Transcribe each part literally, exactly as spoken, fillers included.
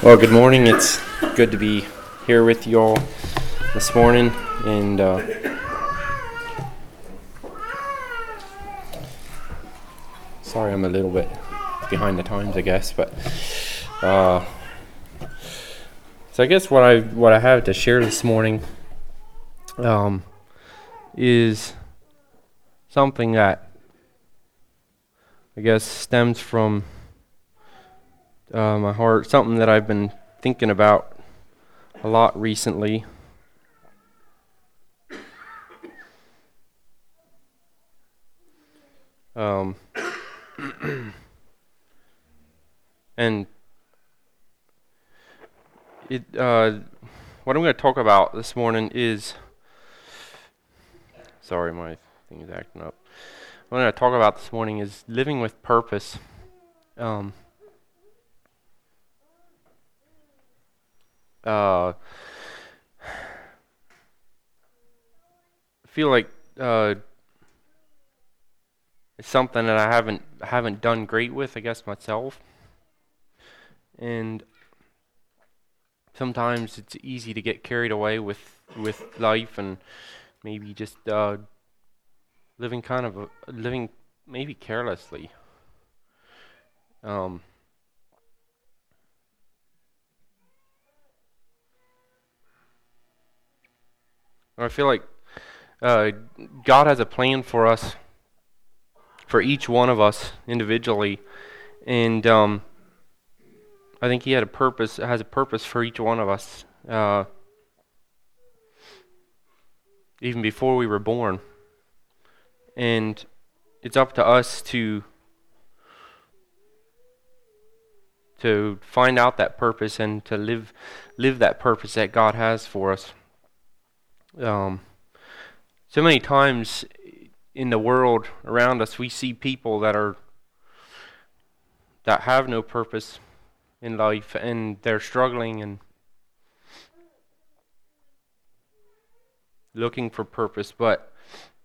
Well, good morning. It's good to be here with you all this morning, and uh, sorry I'm a little bit behind the times, I guess, but uh, so I guess what I what I have to share this morning um, is something that I guess stems from uh, my heart, something that I've been thinking about a lot recently. Um, and it uh, what I'm going to talk about this morning is, sorry, my thing is acting up. What I'm going to talk about this morning is living with purpose. Um, uh, I feel like uh, it's something that I haven't haven't done great with, I guess, myself. And sometimes it's easy to get carried away with with life and maybe just uh, living kind of a, living maybe carelessly. Um, I feel like uh, God has a plan for us, for each one of us individually, and um, I think He had a purpose, has a purpose for each one of us, uh, even before we were born, and it's up to us to to find out that purpose and to live live that purpose that God has for us. Um, so many times in the world around us, we see people that are that have no purpose in life, and they're struggling and looking for purpose, but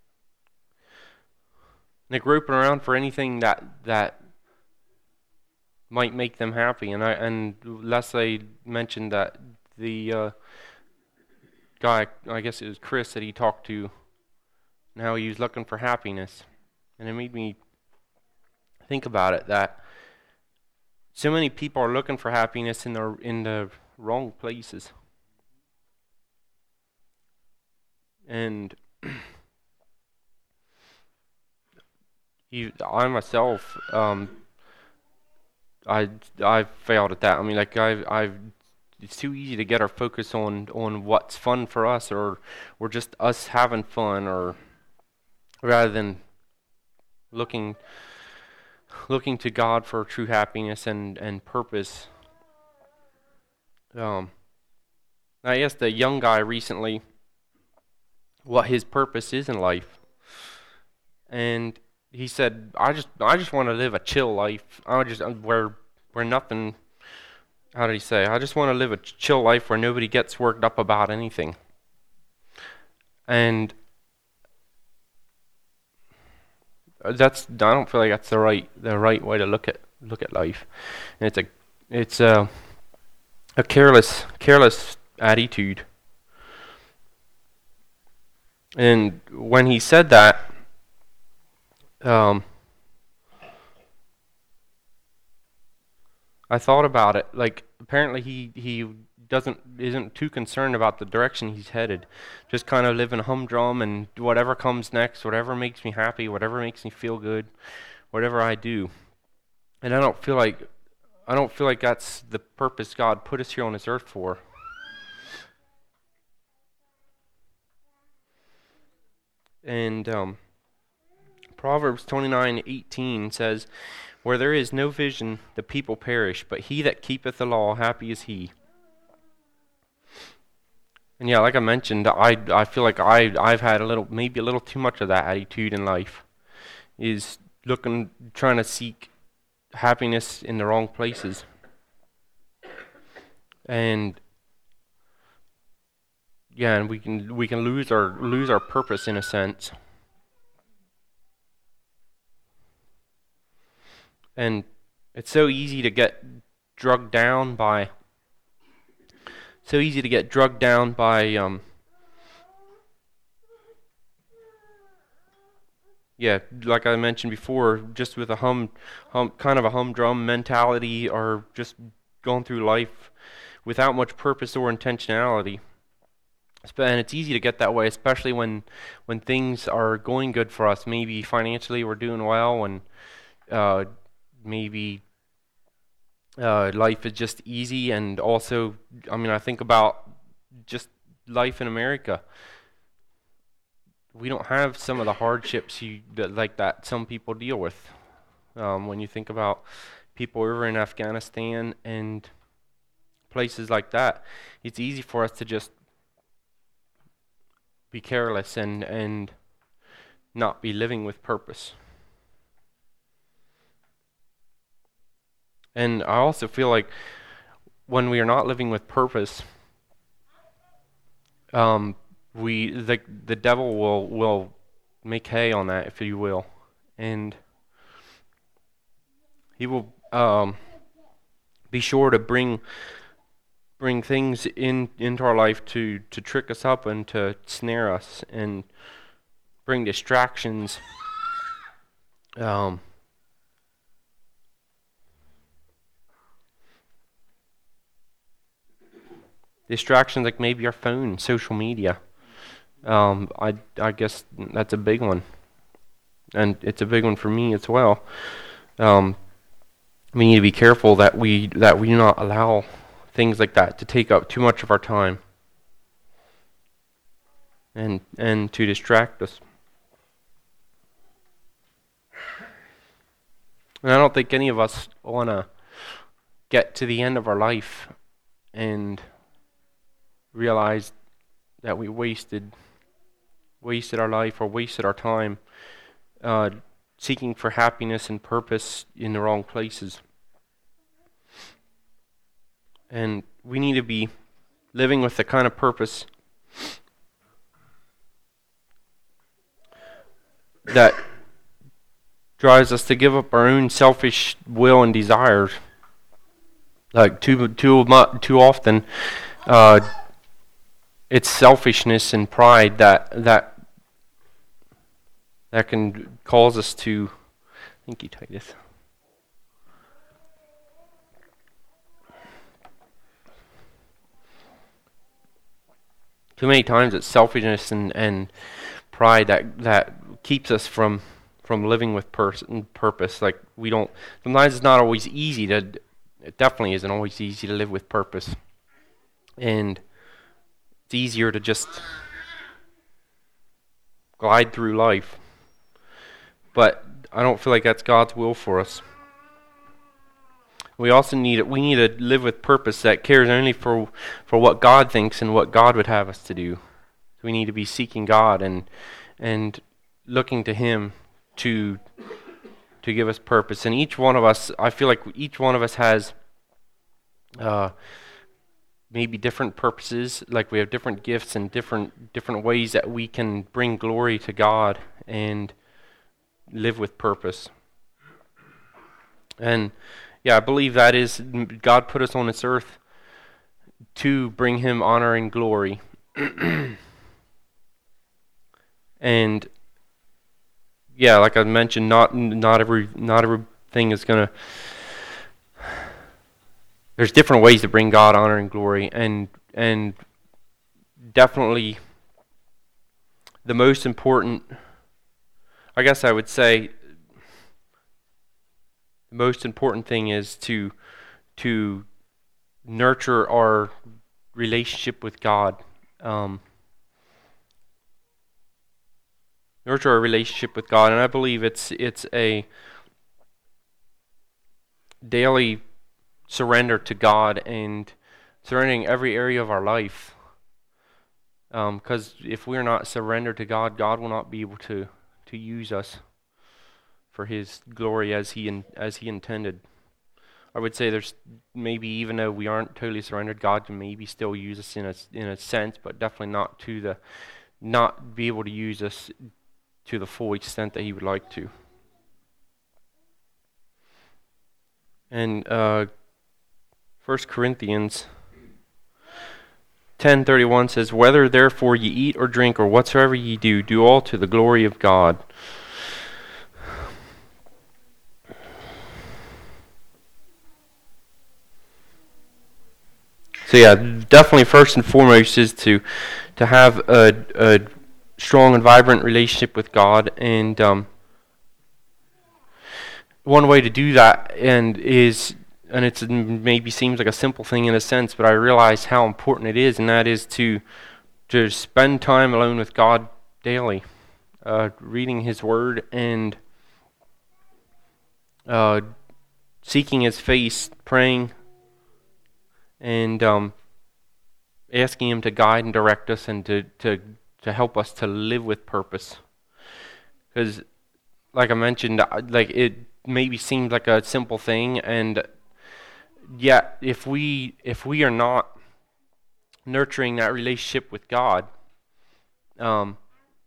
they're groping around for anything that that might make them happy. And I and Leslie mentioned that the uh, guy, I guess it was Chris, that he talked to, and how he was looking for happiness, and it made me think about it, that so many people are looking for happiness in the in the wrong places. And you, I myself, um, I I failed at that. I mean, like I I, it's too easy to get our focus on on what's fun for us, or or just us having fun, or rather than looking looking to God for true happiness and and purpose. Um, I asked a young guy recently what his purpose is in life, and he said, "I just, I just want to live a chill life. I just where, where nothing. How did he say? I just want to live a chill life where nobody gets worked up about anything." And that's, I don't feel like that's the right, the right way to look at look at life. And it's a, it's a, a careless, careless attitude. And when he said that, um, I thought about it. Like, apparently he, he doesn't isn't too concerned about the direction he's headed. Just kind of living humdrum, and whatever comes next, whatever makes me happy, whatever makes me feel good, whatever I do. And I don't feel like I don't feel like that's the purpose God put us here on this earth for. And um, Proverbs twenty-nine eighteen says, "Where there is no vision, the people perish, but he that keepeth the law, happy is he." And yeah, like I mentioned, I I feel like I I've had a little, maybe a little too much of that attitude in life, is looking, trying to seek happiness in the wrong places, and yeah, and we can we can lose our lose our purpose in a sense. And it's so easy to get drugged down by so easy to get drugged down by um, yeah, like I mentioned before, just with a hum, hum kind of a humdrum mentality, or just going through life without much purpose or intentionality. And it's easy to get that way, especially when when things are going good for us. Maybe financially we're doing well, and uh, maybe uh, life is just easy. And also, I mean, I think about just life in America. We don't have some of the hardships you that, like that some people deal with. Um, when you think about people over in Afghanistan and places like that, it's easy for us to just be careless and and not be living with purpose. And I also feel like when we are not living with purpose, um, we the the devil will will make hay on that, if you will, and he will um, be sure to bring bring things in into our life to to trick us up and to snare us and bring distractions. Um, distractions like maybe our phone, social media. Um, I I guess that's a big one, and it's a big one for me as well. Um, we need to be careful that we that we do not allow things like that to take up too much of our time and and to distract us. And I don't think any of us want to get to the end of our life and realize that we wasted wasted our life or wasted our time uh, seeking for happiness and purpose in the wrong places. And we need to be living with the kind of purpose that drives us to give up our own selfish will and desires. Like too too much, too often, uh, it's selfishness and pride that that that can cause us to. Thank you, Titus. Too many times it's selfishness and, and pride that that keeps us from from living with pers- purpose. Like we don't. Sometimes it's not always easy to. It definitely isn't always easy to live with purpose, and it's easier to just glide through life. But I don't feel like that's God's will for us. We also need it. We need to live with purpose that cares only for for what God thinks and what God would have us to do. So we need to be seeking God and and looking to Him to to give us purpose. And each one of us, I feel like each one of us has uh, maybe different purposes. Like we have different gifts and different different ways that we can bring glory to God and live with purpose. And yeah, I believe that is, God put us on this earth to bring Him honor and glory. And yeah, like I mentioned, not not every not everything is gonna. There's different ways to bring God honor and glory, and and definitely the most important. I guess I would say the most important thing is to to nurture our relationship with God. Um, nurture our relationship with God, and I believe it's it's a daily surrender to God and surrendering every area of our life. Because um, if we're not surrendered to God, God will not be able to to use us for His glory as He in, as He intended. I would say there's maybe, even though we aren't totally surrendered, God can maybe still use us in a in a sense, but definitely not to the not be able to use us to the full extent that He would like to. And uh, First Corinthians ten thirty-one says, "Whether therefore ye eat or drink or whatsoever ye do, do all to the glory of God." So yeah, definitely first and foremost is to to have a, a strong and vibrant relationship with God, and um, one way to do that, and is, and it's maybe seems like a simple thing in a sense, but I realize how important it is, and that is to to spend time alone with God daily, uh, reading His Word and uh, seeking His face, praying, and um, asking Him to guide and direct us, and to to to help us to live with purpose. Because, like I mentioned, like it maybe seems like a simple thing, and yet if we if we are not nurturing that relationship with God, um,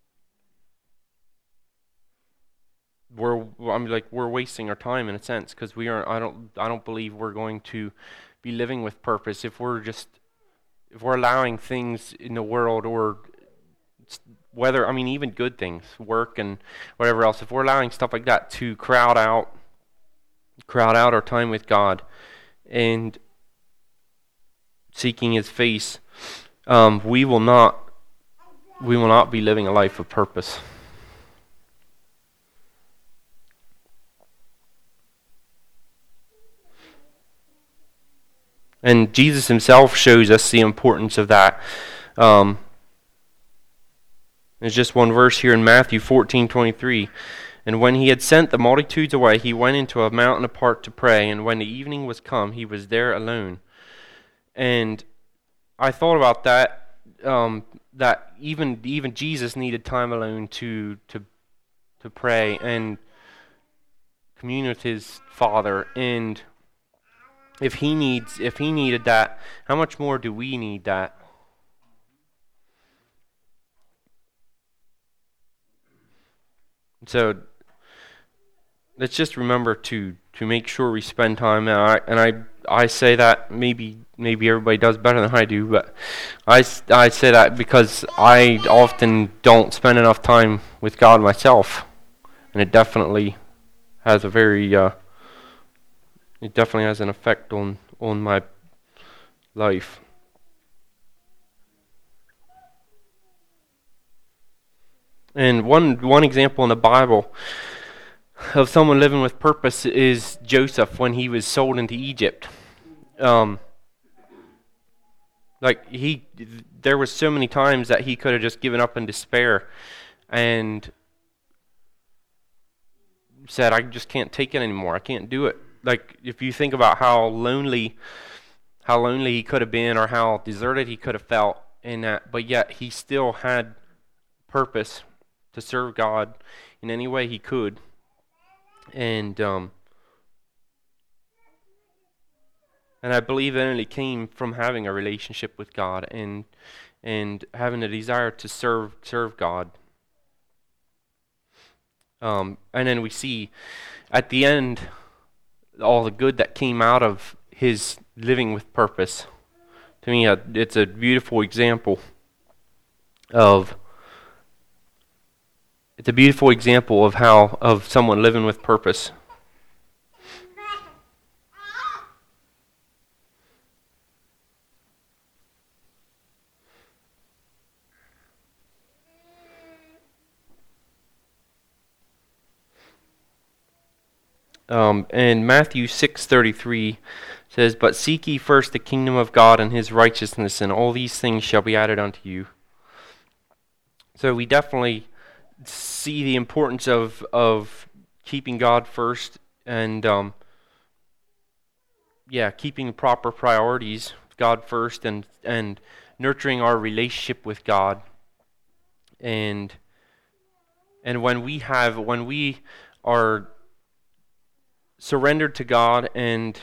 we're I'm like we're wasting our time in a sense, because we are I don't I don't believe we're going to be living with purpose if we're just if we're allowing things in the world, or whether I mean even good things, work and whatever else, if we're allowing stuff like that to crowd out crowd out our time with God and seeking His face, um, we will not we will not be living a life of purpose. And Jesus Himself shows us the importance of that. Um, there's just one verse here in Matthew fourteen twenty-three. "And when He had sent the multitudes away, He went into a mountain apart to pray. And when the evening was come, He was there alone." And I thought about that. Um, that even even Jesus needed time alone to to to pray and commune with His Father. And if he needs if he needed that, how much more do we need that? So let's just remember to to make sure we spend time. And I and I I say that maybe maybe everybody does better than I do, but I, I say that because I often don't spend enough time with God myself, and it definitely has a very uh, it definitely has an effect on on my life. And one one example in the Bible of someone living with purpose is Joseph when he was sold into Egypt. Um, like he, there was so many times that he could have just given up in despair and said, "I just can't take it anymore. I can't do it." Like if you think about how lonely, how lonely he could have been, or how deserted he could have felt in that, but yet he still had purpose to serve God in any way he could. And um, and I believe it only came from having a relationship with God and and having a desire to serve serve God. Um, and then we see at the end all the good that came out of his living with purpose. To me, it's a beautiful example of it's a beautiful example of how of someone living with purpose. Um, and Matthew six thirty-three says, "But seek ye first the kingdom of God and His righteousness, and all these things shall be added unto you." So we definitely see the importance of of keeping God first, and um, yeah, keeping proper priorities, God first, and and nurturing our relationship with God. And and when we have when we are surrendered to God and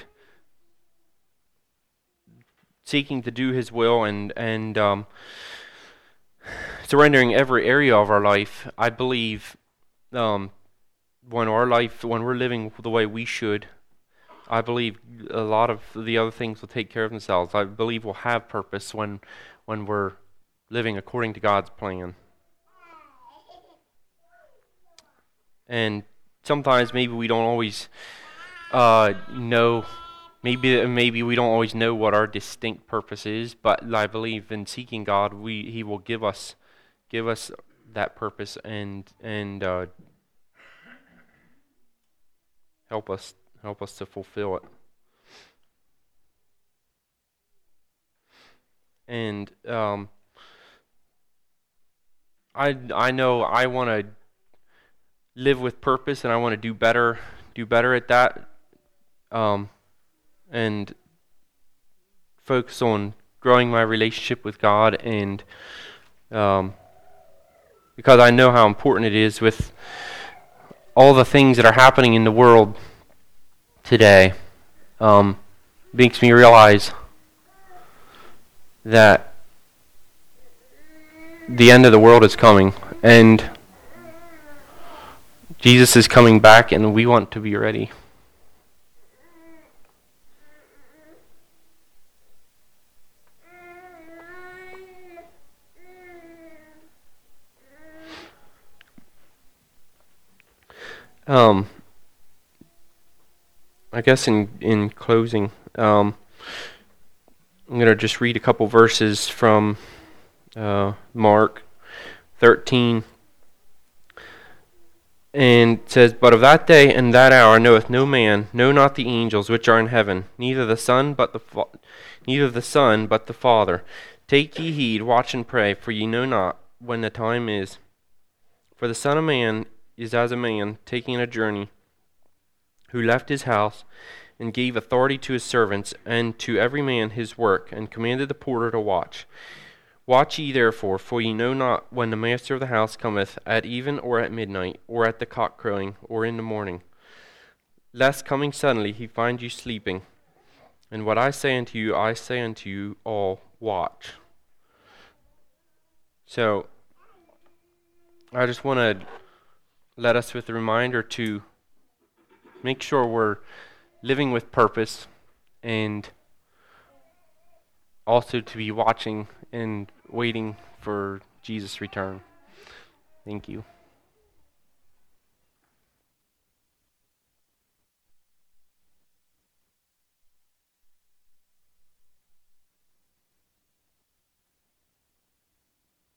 seeking to do His will, and and um, surrendering every area of our life, I believe um, when our life, when we're living the way we should, I believe a lot of the other things will take care of themselves. I believe we'll have purpose when when we're living according to God's plan. And sometimes maybe we don't always uh, know, maybe maybe we don't always know what our distinct purpose is, but I believe in seeking God, we He will give us give us that purpose and and uh, help us help us to fulfill it. And um, I I know I want to live with purpose, and I want to do better do better at that, um, and focus on growing my relationship with God, and um, because I know how important it is with all the things that are happening in the world today. Um, makes me realize that the end of the world is coming, and Jesus is coming back, and we want to be ready. Um, I guess in, in closing, um, I'm going to just read a couple verses from uh, Mark thirteen. And it says, But of that day and that hour knoweth no man, no not the angels which are in heaven, neither the Son but the fa- neither the Son but the Father. Take ye heed, watch and pray, for ye know not when the time is. For the Son of Man is as a man taking a journey, who left his house, and gave authority to his servants, and to every man his work, and commanded the porter to watch. Watch ye therefore, for ye know not when the master of the house cometh, at even, or at midnight, or at the cock crowing, or in the morning, lest coming suddenly he find you sleeping. And what I say unto you, I say unto you all, watch. So, I just want to let us with a reminder to make sure we're living with purpose, and also to be watching and waiting for Jesus' return. Thank you.